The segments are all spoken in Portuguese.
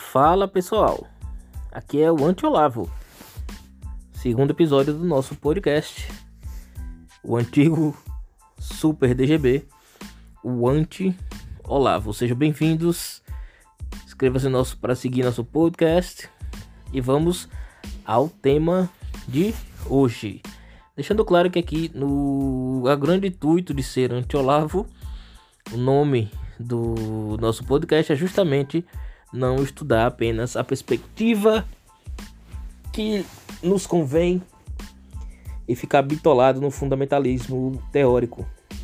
Fala pessoal, aqui é o Anti-Olavo, segundo episódio do nosso podcast, o antigo Super DGB, o Anti-Olavo. Sejam bem-vindos, inscreva-se para seguir nosso podcast e vamos ao tema de hoje. Deixando claro que aqui no grande intuito de ser Anti-Olavo, o nome do nosso podcast é justamente não estudar apenas a perspectiva que nos convém e ficar bitolado no fundamentalismo teórico.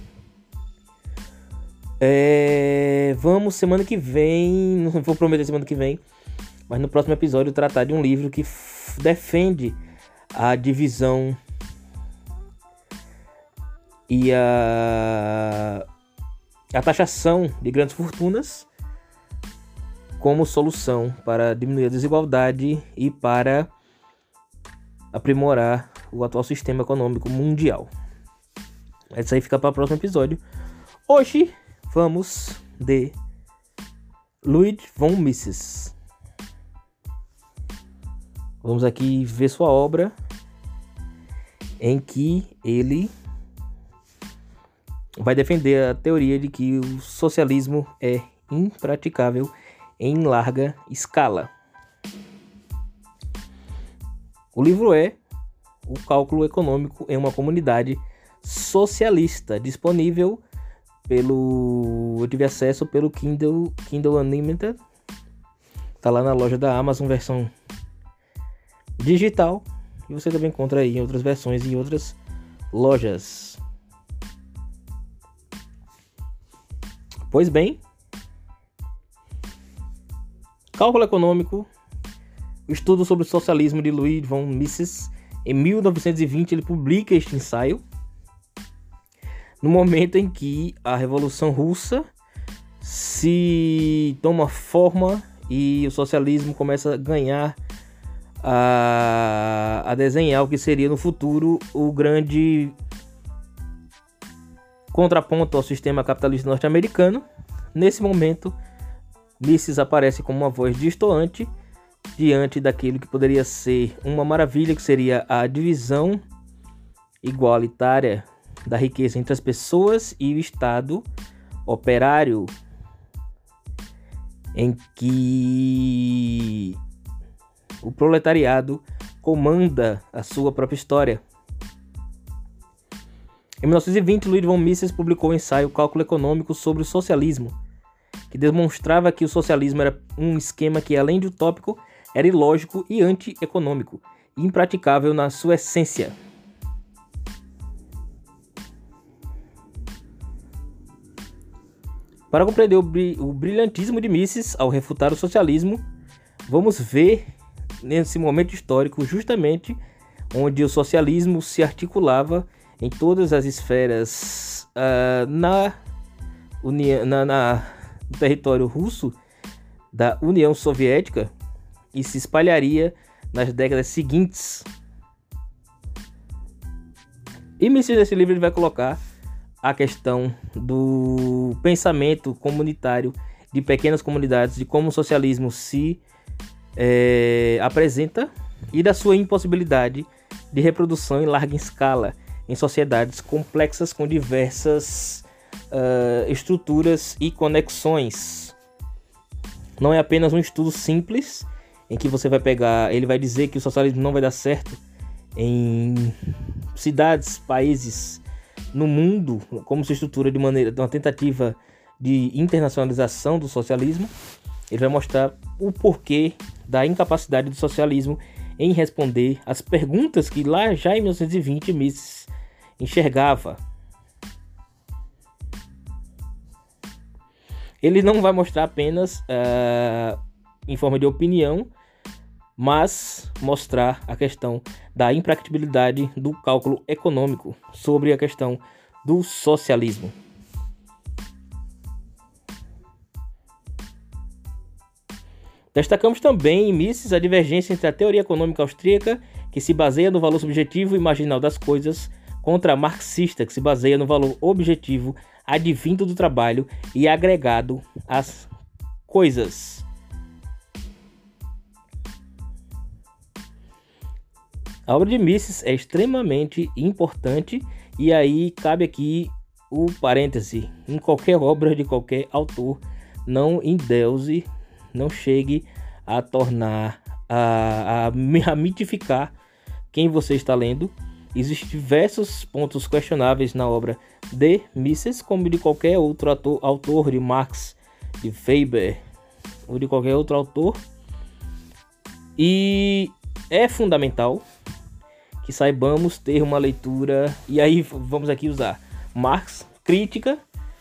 Vamos semana que vem, não vou prometer semana que vem, mas no próximo episódio tratar de um livro que defende a divisão e a taxação de grandes fortunas como solução para diminuir a desigualdade e para aprimorar o atual sistema econômico mundial. Isso aí fica para o próximo episódio. Hoje vamos de Ludwig von Mises. Vamos aqui ver sua obra, em que ele vai defender a teoria de que o socialismo é impraticável em larga escala. O livro é O Cálculo Econômico em uma Comunidade Socialista, disponível eu tive acesso pelo Kindle Unlimited. Tá lá na loja da Amazon, versão digital, e você também encontra aí em outras versões em outras lojas. Pois bem, Cálculo Econômico, o estudo sobre o socialismo de Ludwig von Mises. Em 1920 ele publica este ensaio, no momento em que a Revolução Russa se toma forma e o socialismo começa a ganhar, a desenhar o que seria no futuro o grande contraponto ao sistema capitalista norte-americano. Nesse momento, Mises aparece como uma voz distoante diante daquilo que poderia ser uma maravilha, que seria a divisão igualitária da riqueza entre as pessoas e o Estado operário, em que o proletariado comanda a sua própria história. Em 1920, Ludwig von Mises publicou o ensaio Cálculo Econômico sobre o Socialismo, que demonstrava que o socialismo era um esquema que, além de utópico, era ilógico e anti-econômico, e impraticável na sua essência. Para compreender o brilhantismo de Mises ao refutar o socialismo, vamos ver nesse momento histórico justamente onde o socialismo se articulava em todas as esferas no território russo da União Soviética e se espalharia nas décadas seguintes. E Mises, nesse livro, ele vai colocar a questão do pensamento comunitário de pequenas comunidades, de como o socialismo se apresenta e da sua impossibilidade de reprodução em larga escala em sociedades complexas com diversas estruturas e conexões. Não é apenas um estudo simples em que você vai pegar, ele vai dizer que o socialismo não vai dar certo em cidades, países no mundo, como se estrutura de uma tentativa de internacionalização do socialismo. Ele vai mostrar o porquê da incapacidade do socialismo em responder às perguntas que lá já em 1920 Mises enxergava. Ele não vai mostrar apenas em forma de opinião, mas mostrar a questão da impracticabilidade do cálculo econômico sobre a questão do socialismo. Destacamos também em Mises a divergência entre a teoria econômica austríaca, que se baseia no valor subjetivo e marginal das coisas, contra a marxista, que se baseia no valor objetivo advindo do trabalho e agregado às coisas. A obra de Mises é extremamente importante, e aí cabe aqui o parêntese: em qualquer obra de qualquer autor, não endeuse, não chegue a tornar, a mitificar quem você está lendo. Existem diversos pontos questionáveis na obra de Mises, como de qualquer outro autor de Marx, de Weber ou de qualquer outro autor. E é fundamental que saibamos ter uma leitura, e aí vamos aqui usar Marx, crítica,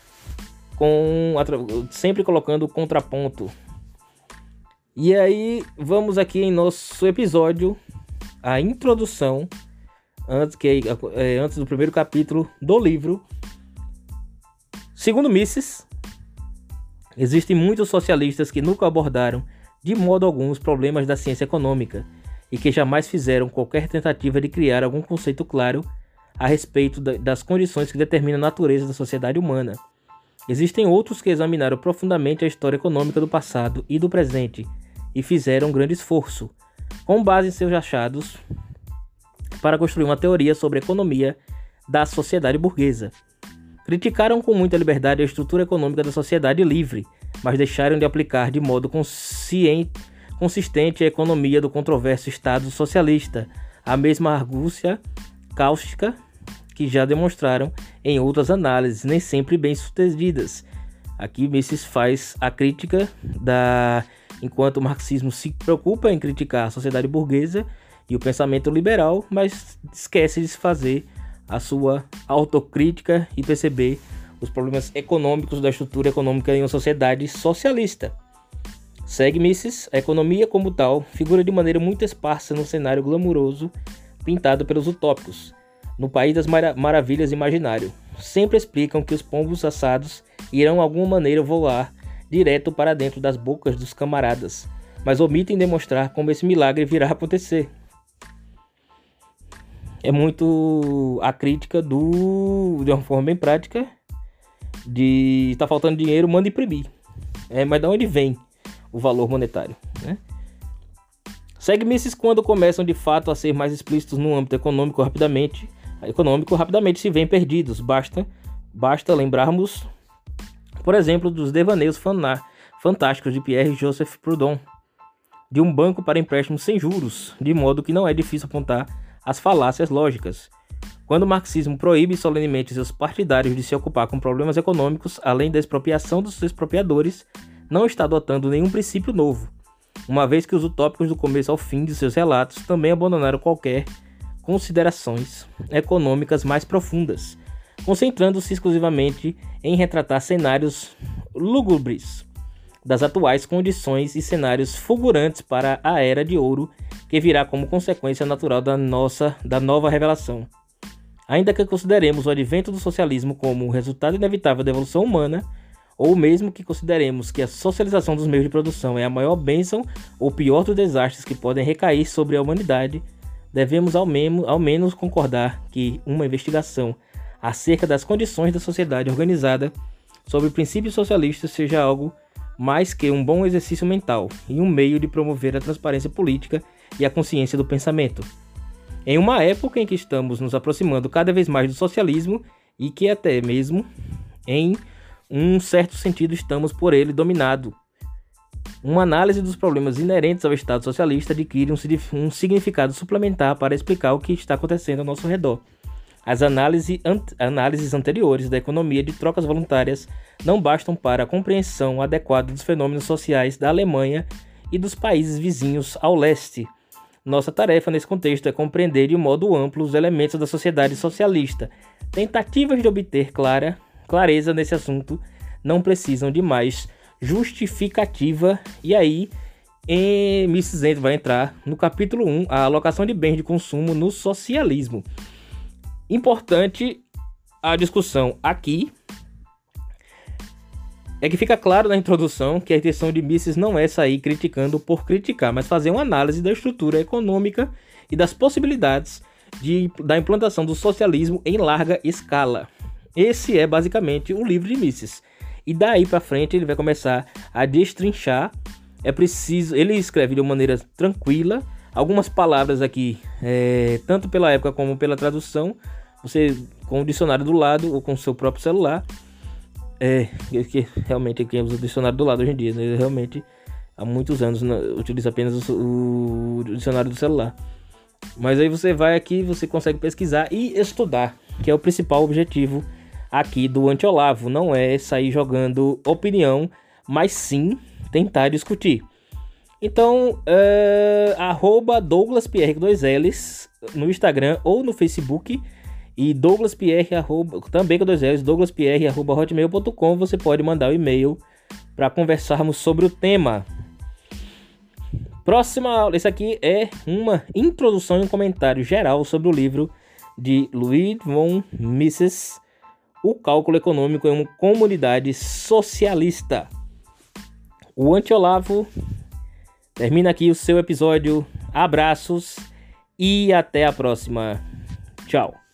sempre colocando o contraponto. E aí vamos aqui em nosso episódio, a introdução, antes do primeiro capítulo do livro. Segundo Mises, existem muitos socialistas que nunca abordaram de modo algum os problemas da ciência econômica e que jamais fizeram qualquer tentativa de criar algum conceito claro a respeito das condições que determinam a natureza da sociedade humana. Existem outros que examinaram profundamente a história econômica do passado e do presente e fizeram um grande esforço, com base em seus achados, para construir uma teoria sobre a economia da sociedade burguesa. Criticaram com muita liberdade a estrutura econômica da sociedade livre, mas deixaram de aplicar de modo consistente a economia do controverso Estado socialista, a mesma argúcia cáustica que já demonstraram em outras análises, nem sempre bem sucedidas. Aqui Mises faz a crítica enquanto o marxismo se preocupa em criticar a sociedade burguesa e o pensamento liberal, mas esquece de se fazer a sua autocrítica e perceber os problemas econômicos da estrutura econômica em uma sociedade socialista. Segue Mises, a economia como tal figura de maneira muito esparsa no cenário glamuroso pintado pelos utópicos, no país das maravilhas imaginário. Sempre explicam que os pombos assados irão de alguma maneira voar direto para dentro das bocas dos camaradas, mas omitem demonstrar como esse milagre virá a acontecer. É muito a crítica de uma forma bem prática, de tá faltando dinheiro, manda imprimir. Mas de onde vem o valor monetário, né? Segue Mises quando começam de fato a ser mais explícitos no âmbito econômico, rapidamente se veem perdidos. Basta lembrarmos, por exemplo, dos devaneios fantásticos de Pierre-Joseph Proudhon, de um banco para empréstimos sem juros, de modo que não é difícil apontar as falácias lógicas. Quando o marxismo proíbe solenemente seus partidários de se ocupar com problemas econômicos, além da expropriação dos expropriadores, não está adotando nenhum princípio novo, uma vez que os utópicos do começo ao fim de seus relatos também abandonaram qualquer considerações econômicas mais profundas, concentrando-se exclusivamente em retratar cenários lúgubres das atuais condições e cenários fulgurantes para a era de ouro que virá como consequência natural da nova revelação. Ainda que consideremos o advento do socialismo como o resultado inevitável da evolução humana, ou mesmo que consideremos que a socialização dos meios de produção é a maior bênção ou pior dos desastres que podem recair sobre a humanidade, devemos ao menos concordar que uma investigação acerca das condições da sociedade organizada sobre princípios socialistas seja algo mais que um bom exercício mental e um meio de promover a transparência política e a consciência do pensamento. Em uma época em que estamos nos aproximando cada vez mais do socialismo e que até mesmo, em um certo sentido, estamos por ele dominado, uma análise dos problemas inerentes ao Estado socialista adquire um significado suplementar para explicar o que está acontecendo ao nosso redor. As análises anteriores da economia de trocas voluntárias não bastam para a compreensão adequada dos fenômenos sociais da Alemanha e dos países vizinhos ao leste. Nossa tarefa nesse contexto é compreender de modo amplo os elementos da sociedade socialista. Tentativas de obter clareza nesse assunto não precisam de mais justificativa. E aí, Mises vai entrar no capítulo 1, a alocação de bens de consumo no socialismo. Importante a discussão aqui é que fica claro na introdução que a intenção de Mises não é sair criticando por criticar, mas fazer uma análise da estrutura econômica e das possibilidades da implantação do socialismo em larga escala. Esse é basicamente o livro de Mises. E daí para frente ele vai começar a destrinchar. Ele escreve de uma maneira tranquila, algumas palavras aqui, tanto pela época como pela tradução, você com o dicionário do lado ou com o seu próprio celular, que realmente quem usa o dicionário do lado hoje em dia, né? Realmente há muitos anos utiliza apenas o dicionário do celular. Mas aí você vai aqui, você consegue pesquisar e estudar, que é o principal objetivo aqui do Antiolavo. Não é sair jogando opinião, mas sim tentar discutir. Então, @DouglasPierre com 2 L's no Instagram ou no Facebook. E Douglas Pierre, também com 2 L's, douglaspierre@hotmail.com. Você pode mandar o e-mail para conversarmos sobre o tema. Próxima aula, esse aqui é uma introdução e um comentário geral sobre o livro de Ludwig von Mises, O Cálculo Econômico em uma Comunidade Socialista. O Antiolavo termina aqui o seu episódio. Abraços e até a próxima. Tchau.